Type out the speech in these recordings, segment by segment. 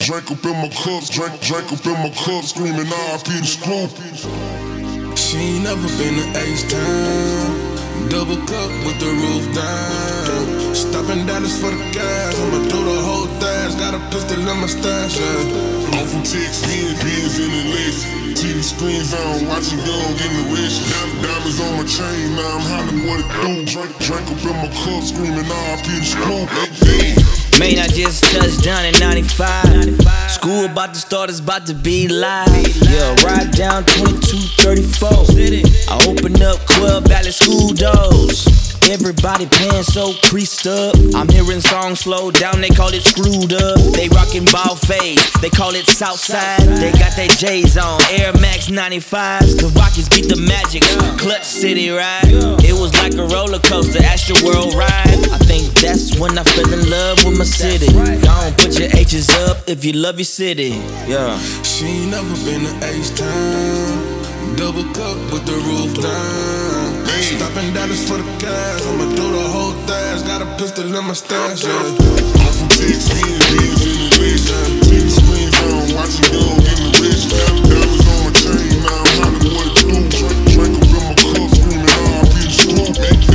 Drink up in my cup, drink up in my cup, screaming RIP the Scoop. She ain't never been to H-Town. Double cup with the roof down. Stopping Dallas for the gas. I'ma do the whole dash. Got a pistol in my stash, yeah. I'm from Texas, Benz in the Lex. TV screens on, watching young in the rich. Diamonds on my chain, now I'm hollering what it do. Drink up in my cup, screaming RIP the Scoop. Man, I just touched down in 95. School about to start, it's about to be live. Yeah, ride down 2234. I open up 12 Valley school doors. Everybody paying so creased up. I'm hearing songs slow down, they call it screwed up. They rockin' ball fades, they call it Southside. They got their J's on, Air Max 95s. The Rockies beat the Magic, Clutch City ride. It was like a roller coaster, Astro World ride. I think that's when I fell in love with my city. Don't put your H's up if you love your city. Yeah. She ain't never been to H-Town. Double cup with the roof down. Stopping Dallas for the gas. I'ma do the whole dash. Got a pistol in my stash, yeah. I'm from Texas, Benz in the Lex. TV screens on, watching young in the rich. Diamonds on my chain, now I'm hollering what it do. Drink up in my cup, screaming RIP the Scoop.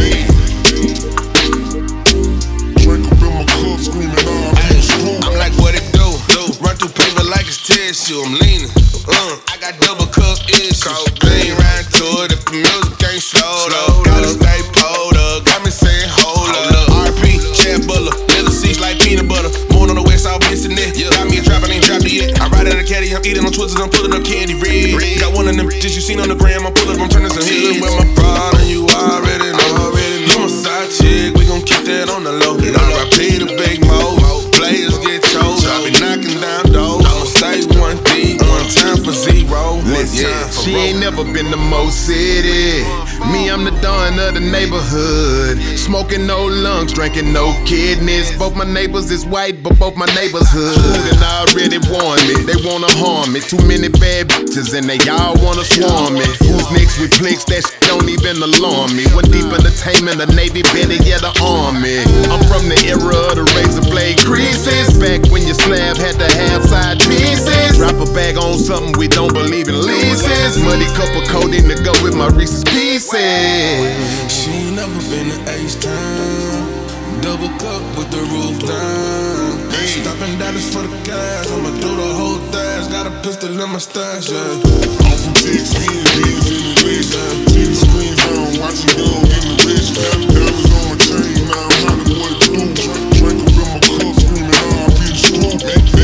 Drink up in my cup, screaming RIP the Scoop. I'm like, what it do? Run through paper like it's tissue. I'm leaning. I got double cup issues. Lean right to it if the music ain't slowed up. Gotta stay pulled up. Got me saying hold up. RP, Chad Buller, little seats like peanut butter. Born on the west, I'll be sitting there. Got me a trap, I ain't dropped it yet. I ride in a caddy, I'm eating on Twizzlers, I'm pulling up candy red. Got one of them bitches you seen on the gram, I'm pulling up, I'm turning some heads. With my problem, you already know. I'm a side chick, we gon' keep that on the low. RIP the Big Mo, players get chose. I be knocking down doors. I'ma stay 1D, one time for zero. She ain't never been to Mo City. Me, I'm the Don of the neighborhood. Smoking no lungs, drinking no kidneys. Both my neighbors is white, but both my neighbors hood. And I already warned me, they wanna harm me. Too many bad bitches and they all wanna swarm me. Who's next with flicks, that shit don't even alarm me. One deep entertainment, the Navy, better yet the Army. I'm from the era of the razor blade creases. Back when your slab had to have side pieces. Drop a bag on something, we don't believe in leases. Muddy cup of codeine to go with my Reese's Pieces. She ain't never been to H-Town. Double cup with the roof down. Stopping Dallas for the gas. I'ma do the whole dash. Got a pistol in my stash, yeah. I'm from Texas, Benz in the Lex. TV screens on, watching young in the rich. Diamonds on my chain, now I'm hollering what it do. Drink up in my cup, screaming RIP the Scoop.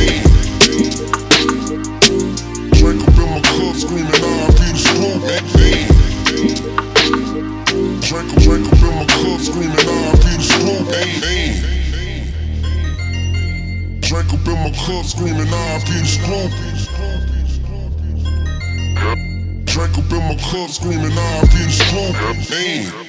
Drink up in my cup, screaming RIP the Scoop. Drink up in my cup, screaming RIP the Scoop. Drink up in my cup, screaming RIP the Scoop. Drink up in my cup, screaming RIP the Scoop.